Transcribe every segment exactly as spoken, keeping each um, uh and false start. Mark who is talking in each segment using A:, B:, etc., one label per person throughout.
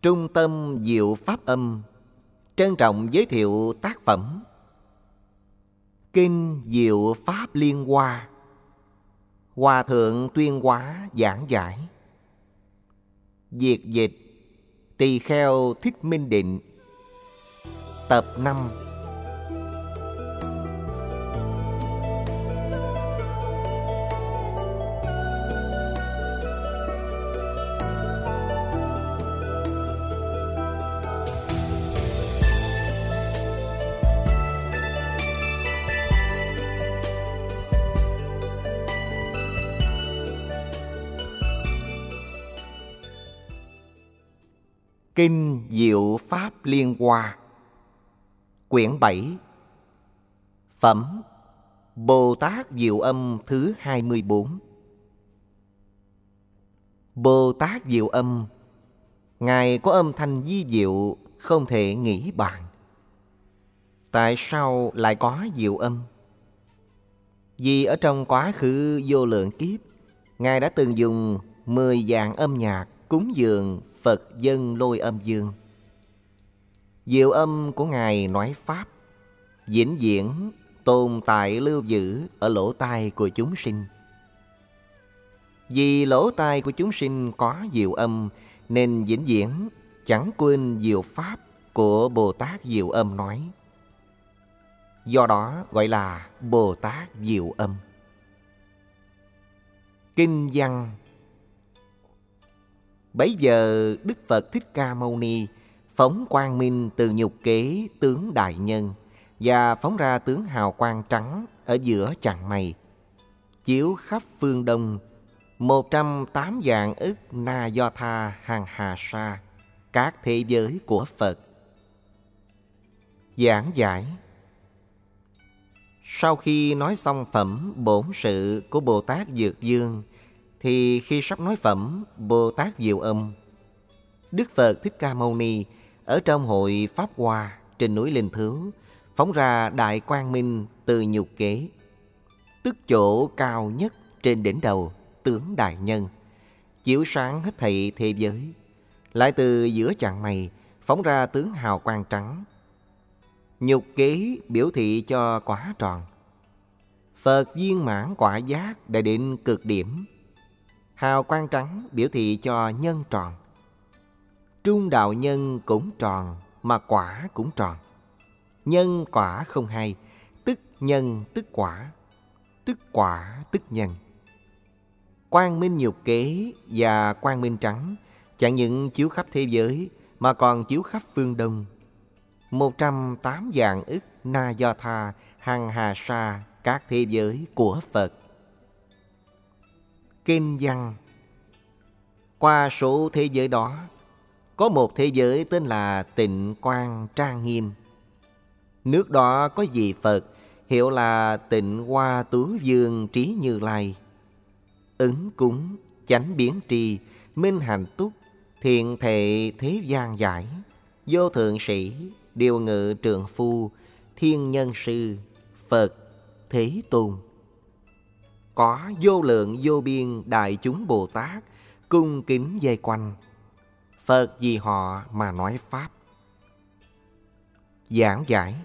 A: Trung tâm Diệu Pháp Âm trân trọng giới thiệu tác phẩm Kinh Diệu Pháp Liên Hoa, Hòa Thượng Tuyên Hóa giảng giải. Việt dịch Tỳ Kheo Thích Minh Định. Tập năm. Kinh Diệu Pháp Liên Hoa, quyển bảy, phẩm Bồ Tát Diệu Âm thứ hai mươi bốn. Bồ Tát Diệu Âm, Ngài có âm thanh vi diệu không thể nghĩ bàn. Tại sao lại có diệu âm? Vì ở trong quá khứ vô lượng kiếp, Ngài đã từng dùng mười dạng âm nhạc cúng dường Phật dân Lôi Âm Dương. Diệu âm của Ngài nói Pháp vĩnh viễn tồn tại lưu giữ ở lỗ tai của chúng sinh. Vì lỗ tai của chúng sinh có diệu âm nên vĩnh viễn chẳng quên diệu Pháp của Bồ Tát Diệu Âm nói. Do đó gọi là Bồ Tát Diệu Âm. Kinh văn. Bấy giờ Đức Phật Thích Ca Mâu Ni phóng quang minh từ nhục kế tướng đại nhân và phóng ra tướng hào quang trắng ở giữa chặng mây, chiếu khắp phương đông một trăm tám vạn ức na do tha hàng hà sa, các thế giới của Phật. Giảng giải. Sau khi nói xong phẩm bổn sự của Bồ Tát Dược Dương, thì khi sắp nói phẩm Bồ Tát Diệu Âm, Đức Phật Thích Ca Mâu Ni ở trong hội Pháp Hoa trên núi Linh Thứu phóng ra đại quang minh từ nhục kế, tức chỗ cao nhất trên đỉnh đầu tướng đại nhân, chiếu sáng hết thảy thế giới. Lại từ giữa chặng mây phóng ra tướng hào quang trắng. Nhục kế biểu thị cho quả tròn. Phật viên mãn quả giác đã đến cực điểm. Hào quang trắng biểu thị cho nhân tròn. Trung đạo nhân cũng tròn, mà quả cũng tròn. Nhân quả không hai, tức nhân tức quả, tức quả tức nhân. Quang minh nhục kế và quang minh trắng chẳng những chiếu khắp thế giới mà còn chiếu khắp phương đông. Một trăm tám vạn ức na do tha hằng hà sa, các thế giới của Phật. Kinh văn. Qua số thế giới đó, có một thế giới tên là Tịnh Quang Trang Nghiêm. Nước đó có vị Phật hiệu là Tịnh Hoa Tú Dương Trí Như Lai. Ứng cúng, chánh biến tri, minh hạnh túc, thiện thệ thế gian giải, vô thượng sĩ, điều ngự trượng phu, thiên nhân sư, Phật, Thế Tôn. Có vô lượng vô biên đại chúng Bồ Tát cung kính vây quanh. Phật vì họ mà nói Pháp. Giảng giải.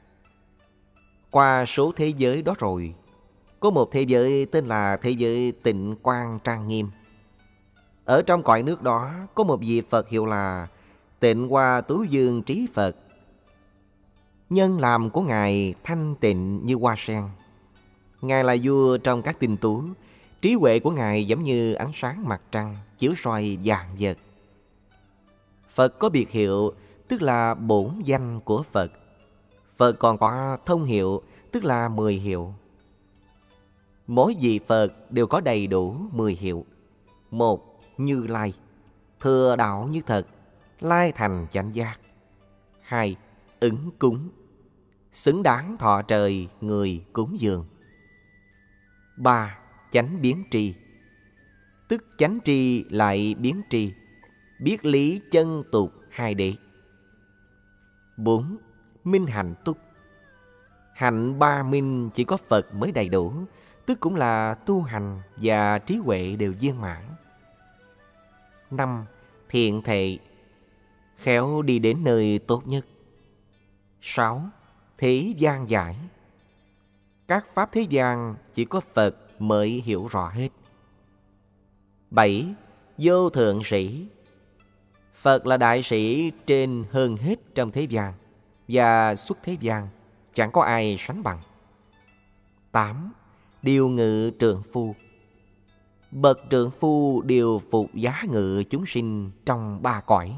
A: Qua số thế giới đó rồi, có một thế giới tên là thế giới Tịnh Quang Trang Nghiêm. Ở trong cõi nước đó có một vị Phật hiệu là Tịnh Hoa Tú Dương Trí Phật. Nhân làm của Ngài thanh tịnh như hoa sen. Ngài là vua trong các tinh tú. Trí huệ của Ngài giống như ánh sáng mặt trăng chiếu soi vạn vật. Phật có biệt hiệu, tức là bổn danh của Phật. Phật còn có thông hiệu, tức là mười hiệu. Mỗi vị Phật đều có đầy đủ mười hiệu. Một, Như Lai, thừa đạo như thật, lai thành chánh giác. Hai, Ứng cúng, xứng đáng thọ trời người cúng dường. Ba, Chánh biến tri, tức chánh tri lại biến tri, biết lý chân tục hai đế. Bốn, Minh hạnh túc, hạnh ba minh chỉ có Phật mới đầy đủ, tức cũng là tu hành và trí huệ đều viên mãn. Năm, Thiện thệ, khéo đi đến nơi tốt nhất. Sáu. Thế gian giải. Các pháp thế gian chỉ có Phật mới hiểu rõ hết. Bảy. Vô thượng sĩ. Phật là đại sĩ trên hơn hết trong thế gian, và xuất thế gian chẳng có ai sánh bằng. Tám. Điều ngự trượng phu. Bậc trượng phu điều phục giá ngự chúng sinh trong ba cõi.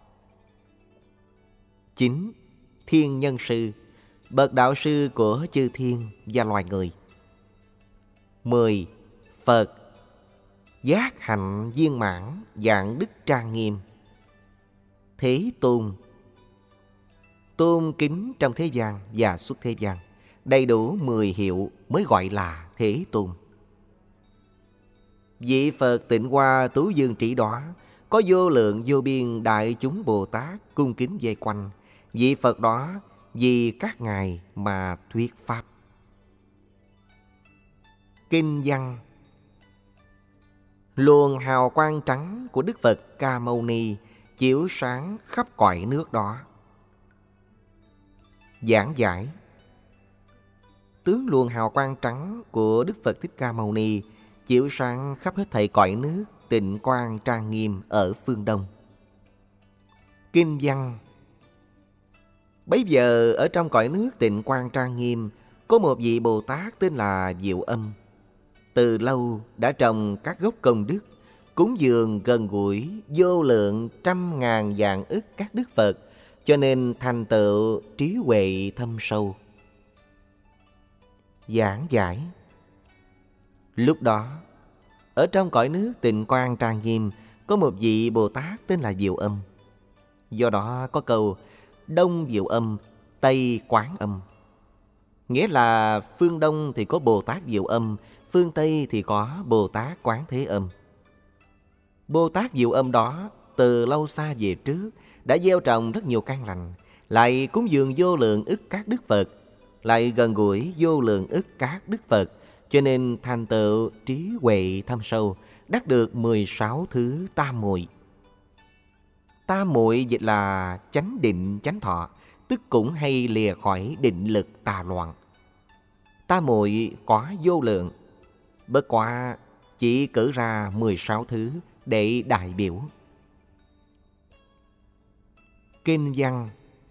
A: Chín. Thiên nhân sư. Bậc đạo sư của chư thiên và loài người. Mười. Phật. Giác hạnh viên mãn, dạng đức trang nghiêm. Thế tôn. Tôn kính trong thế gian và xuất thế gian. Đầy đủ mười hiệu mới gọi là Thế tôn. Vị Phật Tịnh Hoa Tú Dương Trị Đóa có vô lượng vô biên đại chúng Bồ Tát cung kính vây quanh. Vị Phật đó vì các ngài mà thuyết pháp. Kinh văn. Luồng hào quang trắng của Đức Phật Ca Mâu Ni chiếu sáng khắp cõi nước đó. Giảng giải. Tướng luồng hào quang trắng của Đức Phật Thích Ca Mâu Ni chiếu sáng khắp hết thảy cõi nước tịnh quang trang nghiêm ở phương Đông. Kinh văn. Bấy giờ ở trong cõi nước tịnh quang trang nghiêm có một vị Bồ Tát tên là Diệu Âm. Từ lâu đã trồng các gốc công đức, cúng dường gần gũi vô lượng trăm ngàn vạn ức các đức Phật, cho nên thành tựu trí huệ thâm sâu. Giảng giải. Lúc đó, ở trong cõi nước tịnh quang trang nghiêm có một vị Bồ Tát tên là Diệu Âm. Do đó có câu Đông Diệu Âm, Tây Quán Âm. Nghĩa là phương Đông thì có Bồ Tát Diệu Âm, phương Tây thì có Bồ Tát Quán Thế Âm. Bồ Tát Diệu Âm đó từ lâu xa về trước đã gieo trồng rất nhiều căn lành, lại cúng dường vô lượng ức các đức Phật, lại gần gũi vô lượng ức các đức Phật, cho nên thành tựu trí huệ thâm sâu, đắc được mười sáu thứ tam muội. Tam muội dịch là chánh định chánh thọ, tức cũng hay lìa khỏi định lực tà loạn. Tam muội có vô lượng, bất quá chỉ cử ra mười sáu thứ để đại biểu. Kinh văn.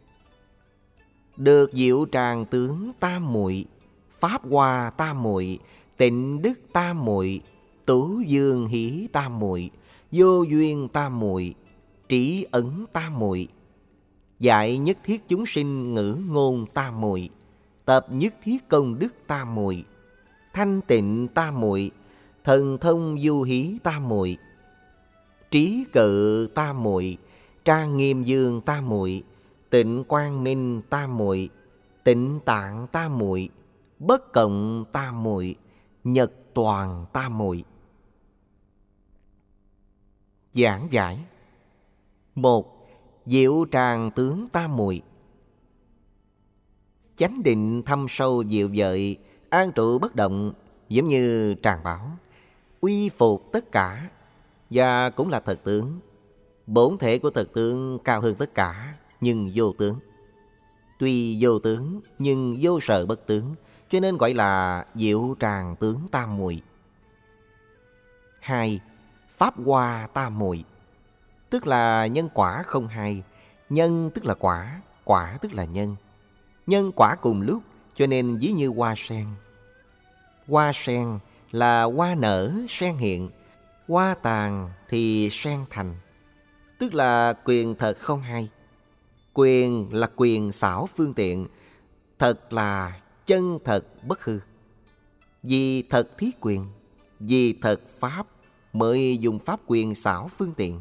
A: Được diệu tràng tướng tam muội, pháp hoa tam muội, tịnh đức tam muội, tú dương hỷ tam muội, vô duyên tam muội, trí ấn tam muội, dạy nhất thiết chúng sinh ngữ ngôn tam muội, tập nhất thiết công đức tam muội, thanh tịnh tam muội, thần thông du hí tam muội, trí cự tam muội, trang nghiêm dương tam muội, tịnh quang minh tam muội, tịnh tạng tam muội, bất cộng tam muội, nhật toàn tam muội. Giảng giải. Một. Diệu tràng tướng tam muội. Chánh định thâm sâu diệu vợi, an trụ bất động, giống như tràng bảo, uy phục tất cả, và cũng là thật tướng. Bổn thể của thật tướng cao hơn tất cả, nhưng vô tướng. Tuy vô tướng, nhưng vô sở bất tướng, cho nên gọi là diệu tràng tướng tam muội. Hai. Pháp hoa tam muội, tức là nhân quả không hai. Nhân tức là quả, quả tức là nhân. Nhân quả cùng lúc, cho nên ví như hoa sen. Hoa sen là hoa nở, sen hiện. Hoa tàn thì sen thành, tức là quyền thật không hai. Quyền là quyền xảo phương tiện, thật là chân thật bất hư. Vì thật thí quyền, vì thật pháp mới dùng pháp quyền xảo phương tiện.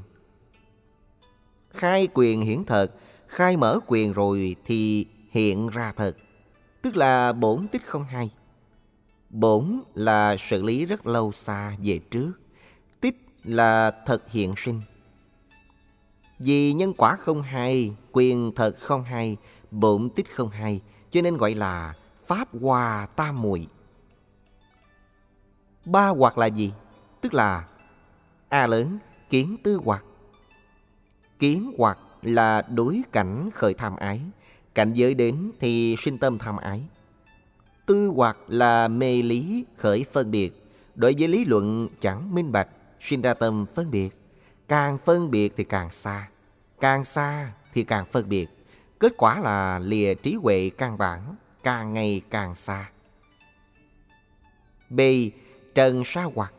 A: Khai quyền hiển thật, khai mở quyền rồi thì hiện ra thật, tức là bổn tích không hai. Bổn là xử lý rất lâu xa về trước, tích là thật hiện sinh. Vì nhân quả không hai, quyền thật không hai, bổn tích không hai, cho nên gọi là pháp hoa tam muội. Ba hoặc là gì? Tức là A lớn, kiến tư hoặc. Kiến hoặc là đối cảnh khởi tham ái, cảnh giới đến thì sinh tâm tham ái. Tư hoặc là mê lý khởi phân biệt, đối với lý luận chẳng minh bạch, sinh ra tâm phân biệt. Càng phân biệt thì càng xa, càng xa thì càng phân biệt. Kết quả là lìa trí huệ căn bản, càng ngày càng xa. B. Trần sa hoặc.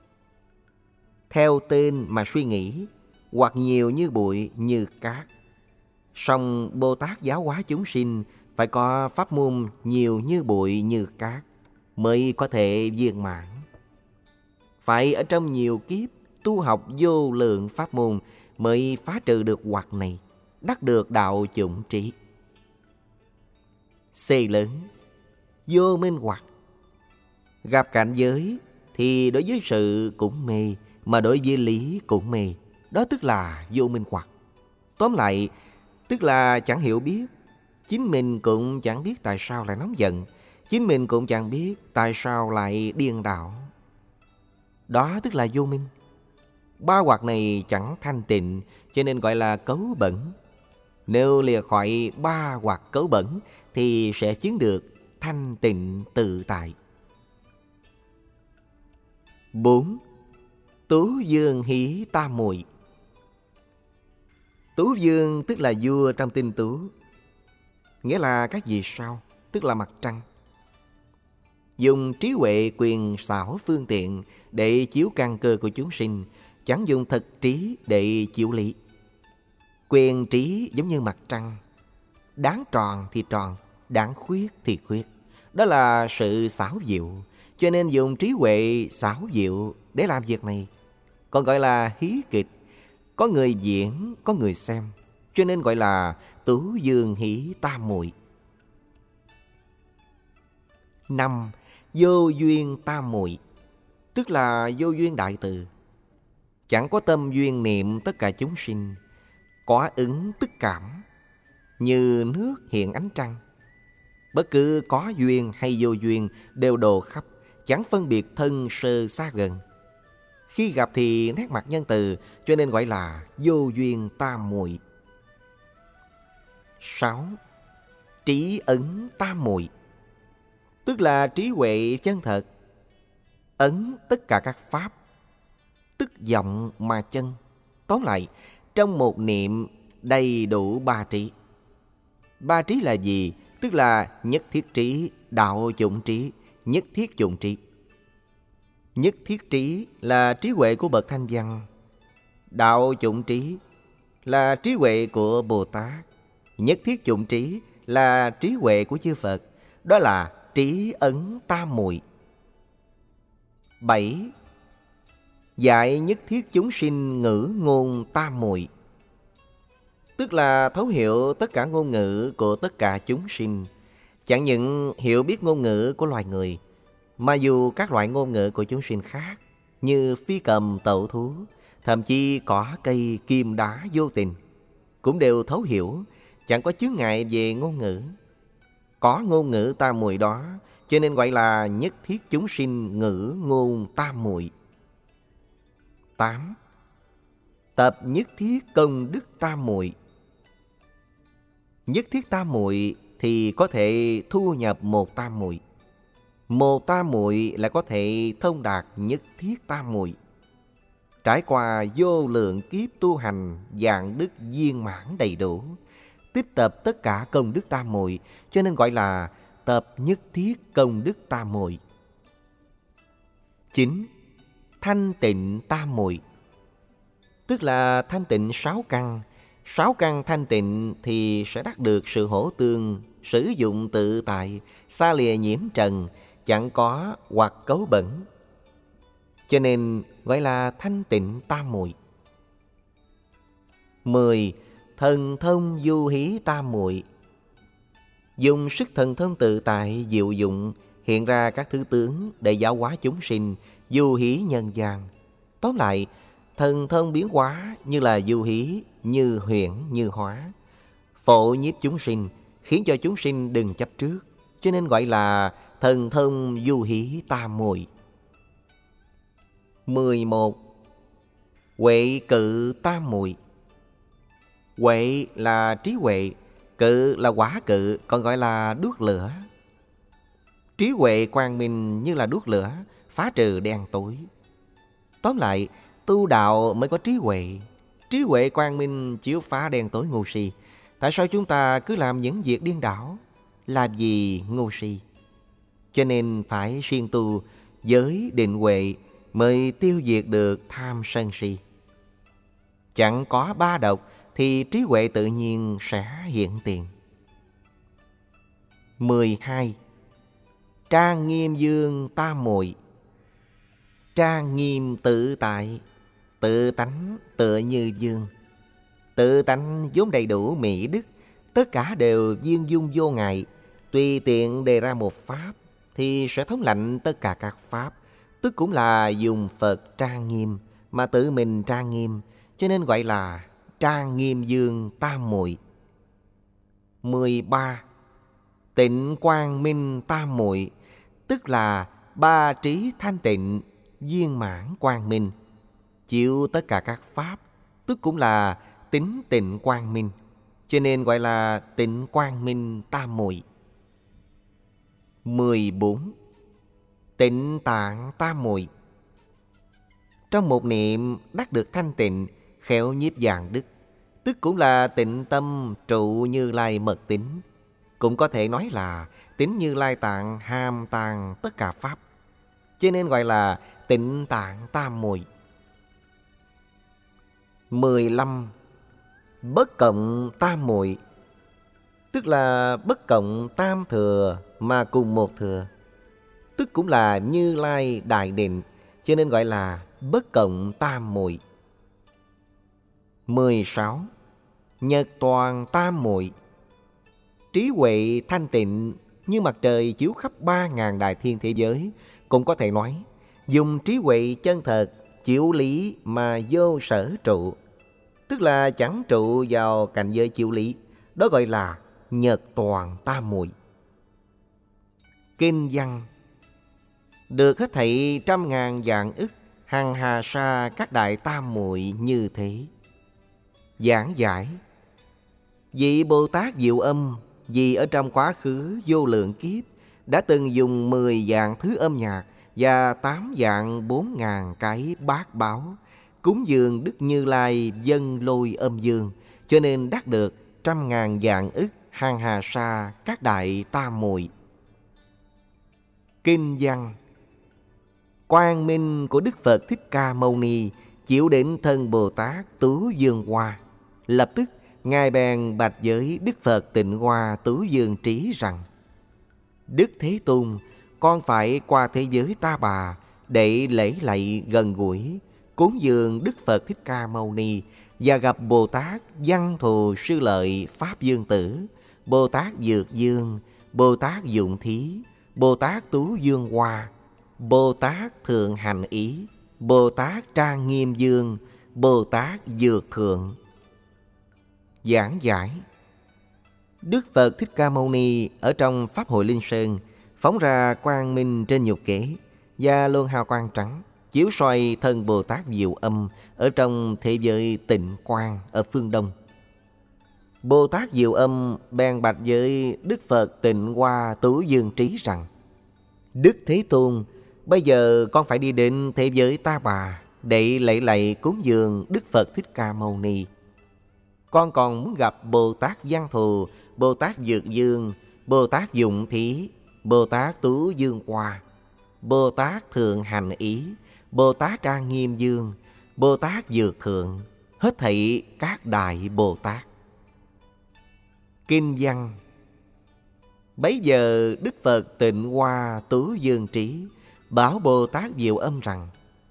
A: Theo tên mà suy nghĩ, hoặc nhiều như bụi như cát. Song Bồ Tát giáo hóa chúng sinh phải có pháp môn nhiều như bụi như cát mới có thể viên mãn. Phải ở trong nhiều kiếp tu học vô lượng pháp môn mới phá trừ được hoặc này, đắc được đạo chủng trí. C lớn, vô minh hoặc. Gặp cảnh giới thì đối với sự cũng mê, mà đối với lý cũng mê. Đó tức là vô minh hoặc. Tóm lại, tức là chẳng hiểu biết. Chính mình cũng chẳng biết tại sao lại nóng giận. Chính mình cũng chẳng biết tại sao lại điên đảo. Đó tức là vô minh. Ba hoặc này chẳng thanh tịnh, cho nên gọi là cấu bẩn. Nếu lìa khỏi ba hoặc cấu bẩn thì sẽ chứng được thanh tịnh tự tại. Bốn. Tú dương hí tam muội. Tú dương tức là vua trong tinh tú, nghĩa là các vì sao, tức là mặt trăng. Dùng trí huệ quyền xảo phương tiện để chiếu căn cơ của chúng sinh, chẳng dùng thực trí để chiếu lý. Quyền trí giống như mặt trăng, đáng tròn thì tròn, đáng khuyết thì khuyết. Đó là sự xảo diệu, cho nên dùng trí huệ xảo diệu để làm việc này. Còn gọi là hí kịch, có người diễn, có người xem, cho nên gọi là tú dương hí tam muội. Năm. Vô duyên tam muội, tức là vô duyên đại từ. Chẳng có tâm duyên niệm tất cả chúng sinh, có ứng tức cảm, như nước hiện ánh trăng. Bất cứ có duyên hay vô duyên đều đồ khắp, chẳng phân biệt thân sơ xa gần. Khi gặp thì nét mặt nhân từ, cho nên gọi là vô duyên tam muội. Sáu. Trí ấn tam muội, tức là trí huệ chân thật. Ấn tất cả các pháp, tức vọng mà chân. Tóm lại, trong một niệm đầy đủ ba trí. Ba trí là gì? Tức là nhất thiết trí, đạo chủng trí, nhất thiết chủng trí. Nhất thiết trí là trí huệ của bậc thanh văn. Đạo chủng trí là trí huệ của Bồ Tát. Nhất thiết chủng trí là trí huệ của chư Phật. Đó là trí ấn tam muội. Bảy. Dạy nhất thiết chúng sinh ngữ ngôn tam muội, tức là thấu hiểu tất cả ngôn ngữ của tất cả chúng sinh. Chẳng những hiểu biết ngôn ngữ của loài người, mà dù các loại ngôn ngữ của chúng sinh khác, như phi cầm tẩu thú, thậm chí cỏ cây kim đá vô tình, cũng đều thấu hiểu, chẳng có chướng ngại về ngôn ngữ. Có ngôn ngữ tam muội đó, cho nên gọi là nhất thiết chúng sinh ngữ ngôn tam muội. Tám. Tập nhất thiết công đức tam muội. Nhất thiết tam muội thì có thể thu nhập một tam muội. Một tam muội là có thể thông đạt nhất thiết tam muội. Trải qua vô lượng kiếp tu hành, dạng đức viên mãn đầy đủ, tiếp tập tất cả công đức tam muội, cho nên gọi là tập nhất thiết công đức tam muội. Chín. Thanh tịnh tam muội, tức là thanh tịnh sáu căn. Sáu căn thanh tịnh thì sẽ đắc được sự hỗ tương, sử dụng tự tại, xa lìa nhiễm trần, chẳng có hoặc cấu bẩn, cho nên gọi là thanh tịnh tam muội. Mười. Thần thông du hí tam muội, dùng sức thần thông tự tại diệu dụng hiện ra các thứ tướng để giáo hóa chúng sinh, du hí nhân gian. Tóm lại, thần thông biến hóa như là du hí, như huyễn, như hóa, phổ nhiếp chúng sinh, khiến cho chúng sinh đừng chấp trước, cho nên gọi là thần thông du hí tam muội. Mười một. Huệ cự tam muội. Huệ là trí huệ, cự là quả cự, còn gọi là đuốc lửa. Trí huệ quang minh như là đuốc lửa, phá trừ đen tối. Tóm lại, tu đạo mới có trí huệ. Trí huệ quang minh chiếu phá đen tối ngu si. Tại sao chúng ta cứ làm những việc điên đảo? Làm gì ngu si? Cho nên phải siêng tu giới định huệ mới tiêu diệt được tham sân si. Chẳng có ba độc thì trí huệ tự nhiên sẽ hiện tiền. mười hai. Trang nghiêm dương tam muội. Trang nghiêm tự tại, tự tánh tựa như dương. Tự tánh vốn đầy đủ mỹ đức, tất cả đều viên dung vô ngại. Tùy tiện đề ra một pháp thì sẽ thống lãnh tất cả các pháp, tức cũng là dùng Phật trang nghiêm mà tự mình trang nghiêm, cho nên gọi là trang nghiêm dương tam muội. mười ba. Tịnh quang minh tam muội, tức là ba trí thanh tịnh, viên mãn quang minh, chịu tất cả các pháp, tức cũng là tính tịnh quang minh, cho nên gọi là tịnh quang minh tam muội. mười bốn. Tịnh tạng tam muội. Trong một niệm đắc được thanh tịnh, khéo nhiếp dạng đức, tức cũng là tịnh tâm trụ Như Lai mật tính, cũng có thể nói là tính Như Lai tạng hàm tàng tất cả pháp, cho nên gọi là tịnh tạng tam muội. mười lăm. Bất cộng tam muội, tức là bất cộng tam thừa mà cùng một thừa, tức cũng là Như Lai đại định, cho nên gọi là bất cộng tam muội. mười sáu. Nhật toàn tam muội. Trí huệ thanh tịnh như mặt trời chiếu khắp ba ngàn đại thiên thế giới, cũng có thể nói dùng trí huệ chân thật chiếu lý mà vô sở trụ, tức là chẳng trụ vào cảnh giới chiếu lý, đó gọi là nhật toàn tam muội. Kinh văn. Được hết thảy trăm ngàn vạn ức hằng hà sa các đại tam muội như thế. Giảng giải. Vị Bồ Tát Diệu Âm, vì ở trong quá khứ vô lượng kiếp đã từng dùng mười vạn thứ âm nhạc và tám vạn bốn ngàn cái bát báo cúng dường Đức Như Lai dân lôi âm dương, cho nên đắc được trăm ngàn vạn ức hằng hà sa các đại tam muội. Kinh văn. Quang minh của Đức Phật Thích Ca Mâu Ni chịu đến thân Bồ Tát Tú Dương Hoa. Lập tức Ngài bèn bạch với Đức Phật Tịnh Hoa Tú Dương Trí rằng: Đức Thế Tôn, con phải qua thế giới Ta Bà để lễ lạy gần gũi cúng dường Đức Phật Thích Ca Mâu Ni và gặp Bồ Tát Văn Thù Sư Lợi Pháp Dương Tử, Bồ Tát Dược Dương, Bồ Tát Dụng Thí, Bồ Tát Tú Dương Hoa, Bồ Tát Thượng Hành Ý, Bồ Tát Trang Nghiêm Dương, Bồ Tát Dược Thượng. Giảng giải. Đức Phật Thích Ca Mâu Ni ở trong Pháp hội Linh Sơn phóng ra quang minh trên nhục kế và luồng hào quang trắng chiếu soi thân Bồ Tát Diệu Âm ở trong thế giới Tịnh Quang ở phương Đông. Bồ Tát Diệu Âm bèn bạch với Đức Phật Tịnh Hoa Tú Dương Trí rằng: Đức Thế Tôn, bây giờ con phải đi đến thế giới Ta Bà để lạy lạy cúng dường Đức Phật Thích Ca Mâu Ni. Con còn muốn gặp Bồ Tát Văn Thù, Bồ Tát Dược Dương, Bồ Tát Dụng Thí, Bồ Tát Tú Dương Hoa, Bồ Tát Thượng Hành Ý, Bồ Tát Trang Nghiêm Dương, Bồ Tát Dược Thượng, hết thảy các đại Bồ Tát. Kinh văn. Bấy giờ Đức Phật Tịnh Hoa Tú Dương Trí bảo Bồ Tát Diệu Âm rằng: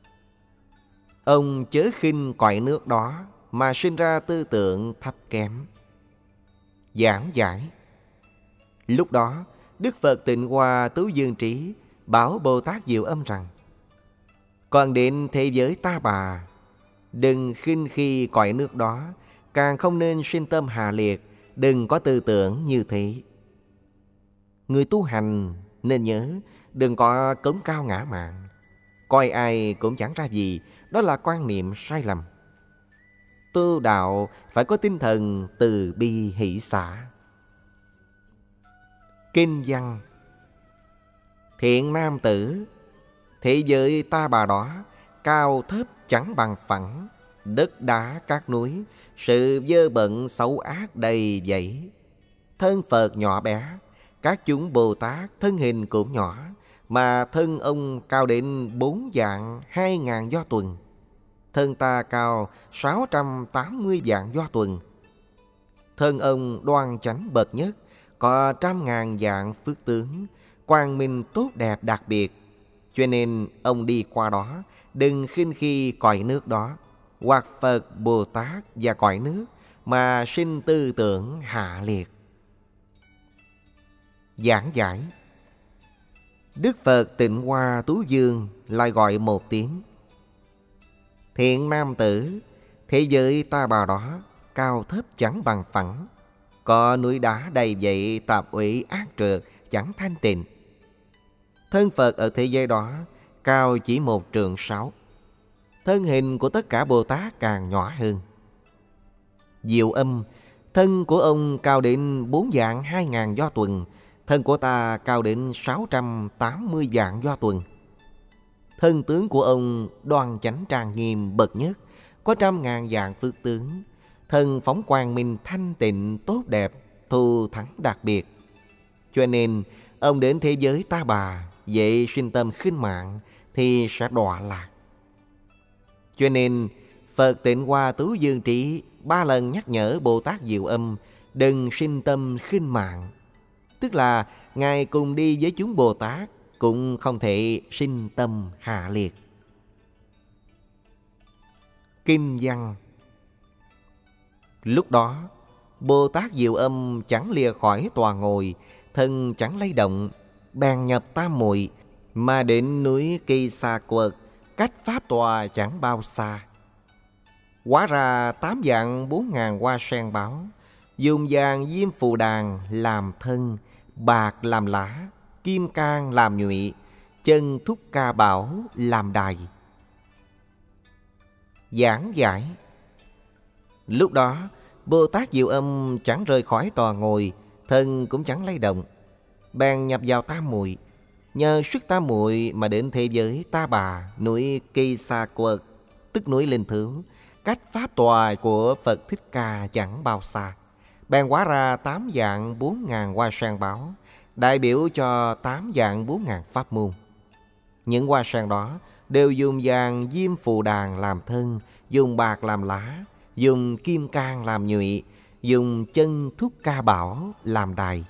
A: Ông chớ khinh cõi nước đó mà sinh ra tư tưởng thấp kém. Giảng giải. Lúc đó Đức Phật Tịnh Hoa Tú Dương Trí bảo Bồ Tát Diệu Âm rằng: Còn đến thế giới Ta Bà, đừng khinh khi cõi nước đó, càng không nên sinh tâm hà liệt, đừng có tư tưởng như thế. Người tu hành nên nhớ, đừng có cống cao ngã mạn, coi ai cũng chẳng ra gì, đó là quan niệm sai lầm. Tu đạo phải có tinh thần từ bi hỷ xả. Kinh văn: Thiện nam tử, thế giới ta bà đó, cao thấp chẳng bằng phẳng, đất đá các núi, sự dơ bẩn xấu ác đầy dẫy. Thân Phật nhỏ bé, các chúng Bồ Tát thân hình cũng nhỏ, mà thân ông cao đến bốn vạn hai ngàn do tuần. Thân ta cao sáu trăm tám mươi vạn do tuần. Thân ông đoan chánh bậc nhất, có trăm ngàn vạn phước tướng, quang minh tốt đẹp đặc biệt. Cho nên ông đi qua đó, đừng khinh khi cõi nước đó, hoặc Phật, Bồ Tát và cõi nước, mà sinh tư tưởng hạ liệt. Giảng giải: Đức Phật Tịnh Hoa Tú Dương lại gọi một tiếng: Thiện nam tử, thế giới ta bà đó, cao thấp chẳng bằng phẳng, có núi đá đầy dậy tạp uy ác trượt, chẳng thanh tịnh. Thân Phật ở thế giới đó cao chỉ một trượng sáu. Thân hình của tất cả Bồ Tát càng nhỏ hơn. Diệu Âm, thân của ông cao đến bốn vạn hai ngàn do tuần, thân của ta cao đến sáu trăm tám mươi vạn do tuần. Thân tướng của ông đoan chánh trang nghiêm bậc nhất, có trăm ngàn vạn phước tướng, thân phóng quang minh thanh tịnh tốt đẹp, thù thắng đặc biệt. Cho nên ông đến thế giới ta bà, vậy sinh tâm khinh mạng thì sẽ đọa lạc. Cho nên Phật Tịnh Hoa Tú Dương Trí ba lần nhắc nhở Bồ Tát Diệu Âm đừng sinh tâm khinh mạng, tức là Ngài cùng đi với chúng Bồ Tát cũng không thể sinh tâm hạ liệt. Kinh văn: Lúc đó Bồ Tát Diệu Âm chẳng lìa khỏi tòa ngồi, thân chẳng lay động, bèn nhập tam muội, mà đến núi Kỳ Xà Quật, cách pháp tòa chẳng bao xa. Hóa ra tám vạn bốn ngàn hoa sen báo, dùng vàng diêm phù đàn làm thân, bạc làm lá, kim cang làm nhụy, chân thúc ca bảo làm đài. Giảng giải: Lúc đó Bồ Tát Diệu Âm chẳng rời khỏi tòa ngồi, thân cũng chẳng lay động, bèn nhập vào tam muội, nhờ sức tam muội mà đến thế giới ta bà, núi Kỳ Xà Quật, tức núi Linh Thứu, cách pháp tòa của Phật Thích Ca chẳng bao xa. Bèn hóa ra tám vạn bốn ngàn hoa sen báo, đại biểu cho tám vạn bốn ngàn pháp môn. Những hoa sen đó đều dùng vàng diêm phù đàn làm thân, dùng bạc làm lá, dùng kim cang làm nhụy, dùng chân thúc ca bảo làm đài.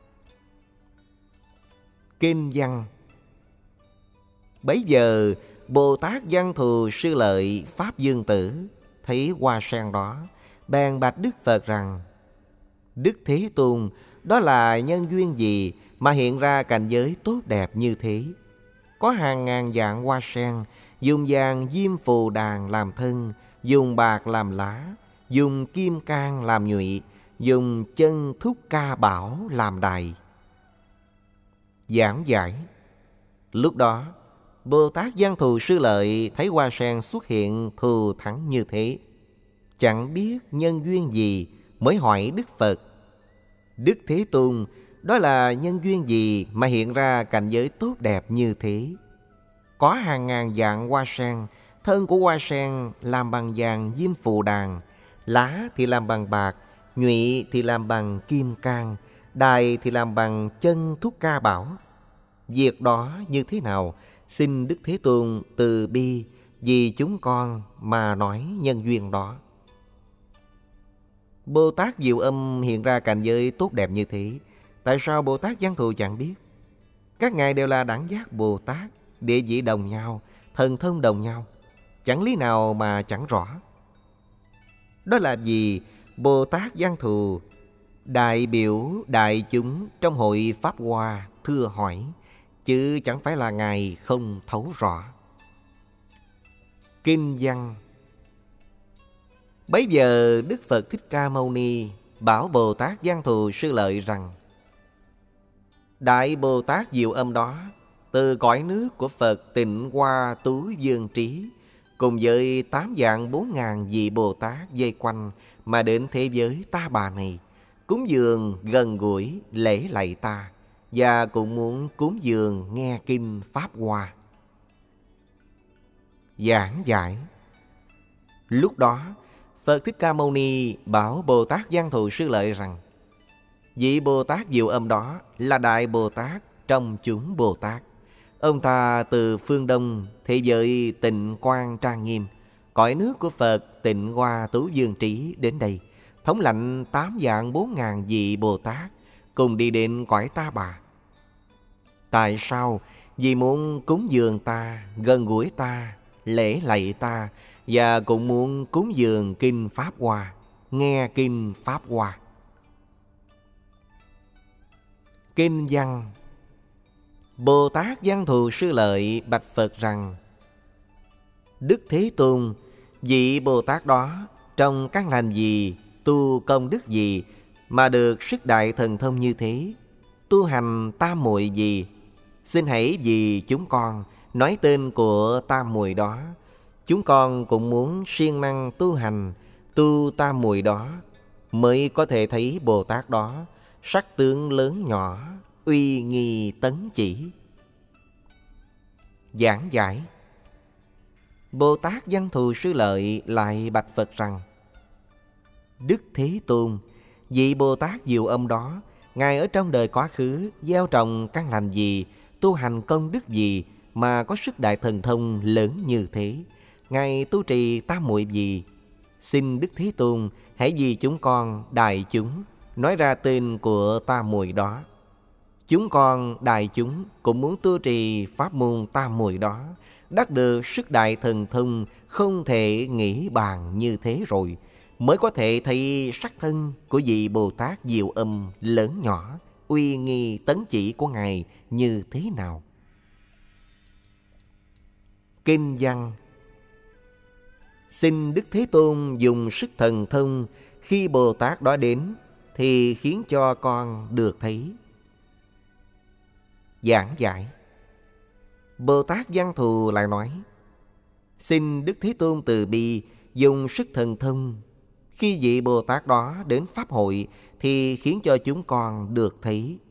A: Kinh văn: Bấy giờ Bồ Tát Văn Thù Sư Lợi Pháp Dương Tử thấy hoa sen đó, bèn bạch Đức Phật rằng: Đức Thế Tôn, đó là nhân duyên gì mà hiện ra cảnh giới tốt đẹp như thế? Có hàng ngàn vạn hoa sen, dùng vàng diêm phù đàn làm thân, dùng bạc làm lá, dùng kim cang làm nhụy, dùng chân thúc ca bảo làm đài. Giảng giải: Lúc đó Bồ Tát Văn Thù Sư Lợi thấy hoa sen xuất hiện thù thắng như thế, chẳng biết nhân duyên gì, mới hỏi Đức Phật: Đức Thế Tôn, đó là nhân duyên gì mà hiện ra cảnh giới tốt đẹp như thế? Có hàng ngàn vạn hoa sen, thân của hoa sen làm bằng vàng diêm phù đàn, lá thì làm bằng bạc, nhụy thì làm bằng kim cang, đài thì làm bằng chân thúc ca bảo. Việc đó như thế nào? Xin Đức Thế Tôn từ bi vì chúng con mà nói nhân duyên đó. Bồ Tát Diệu Âm hiện ra cảnh giới tốt đẹp như thế, tại sao Bồ Tát Văn Thù chẳng biết? Các ngài đều là đẳng giác Bồ Tát, địa vị đồng nhau, thần thông đồng nhau, chẳng lý nào mà chẳng rõ. Đó là vì Bồ Tát Văn Thù đại biểu đại chúng trong hội Pháp Hoa thưa hỏi, chứ chẳng phải là ngài không thấu rõ. Kinh văn: Bấy giờ Đức Phật Thích Ca Mâu Ni bảo Bồ Tát Văn Thù Sư Lợi rằng: Đại Bồ Tát Diệu Âm đó, từ cõi nước của Phật Tịnh Hoa Tú Dương Trí, cùng với tám vạn bốn ngàn vị Bồ Tát vây quanh mà đến thế giới Ta Bà này, cúng dường gần gũi lễ lạy ta, và cũng muốn cúng dường nghe kinh Pháp Hoa. Giảng giải. Lúc đó, Phật Thích Ca Mâu Ni bảo Bồ Tát Văn Thù Sư Lợi rằng: vị Bồ Tát Diệu Âm đó là Đại Bồ Tát trong chúng Bồ Tát. Ông ta từ phương Đông, thế giới Tịnh Quang trang nghiêm, cõi nước của Phật Tịnh Hoa Tú Dương Trí đến đây, thống lãnh tám vạn bốn ngàn vị Bồ Tát, cùng đi đến cõi Ta Bà. Tại sao? Vì muốn cúng dường ta, gần gũi ta, lễ lạy ta, và cũng muốn cúng dường kinh Pháp Hoa, nghe kinh Pháp Hoa. Kinh văn. Bồ Tát Văn Thù Sư Lợi bạch Phật rằng: Đức Thế Tôn, vị Bồ Tát đó trong căn lành gì, tu công đức gì mà được sức đại thần thông như thế, tu hành tam muội gì? Xin hãy vì chúng con nói tên của tam muội đó. Chúng con cũng muốn siêng năng tu hành, tu tam muội đó, mới có thể thấy Bồ Tát đó sắc tướng lớn nhỏ, uy nghi tấn chỉ. Giảng giải. Bồ Tát Văn Thù Sư Lợi lại bạch Phật rằng: Đức Thế Tôn, vị Bồ Tát Diệu Âm đó, Ngài ở trong đời quá khứ gieo trồng căn lành gì, tu hành công đức gì mà có sức đại thần thông lớn như thế? Ngài tu trì tam muội gì? Xin Đức Thế Tôn hãy vì chúng con đại chúng nói ra tên của tam muội đó. Chúng con đại chúng cũng muốn tu trì pháp môn tam muội đó, đắc được sức đại thần thông không thể nghĩ bàn như thế rồi, mới có thể thấy sắc thân của vị Bồ Tát Diệu Âm lớn nhỏ, uy nghi tấn chỉ của Ngài như thế nào. Kinh văn. Xin Đức Thế Tôn dùng sức thần thông, khi Bồ Tát đó đến thì khiến cho con được thấy. Giảng giải. Bồ Tát Văn Thù lại nói: Xin Đức Thế Tôn từ bi dùng sức thần thông, khi vị Bồ Tát đó đến pháp hội thì khiến cho chúng con được thấy.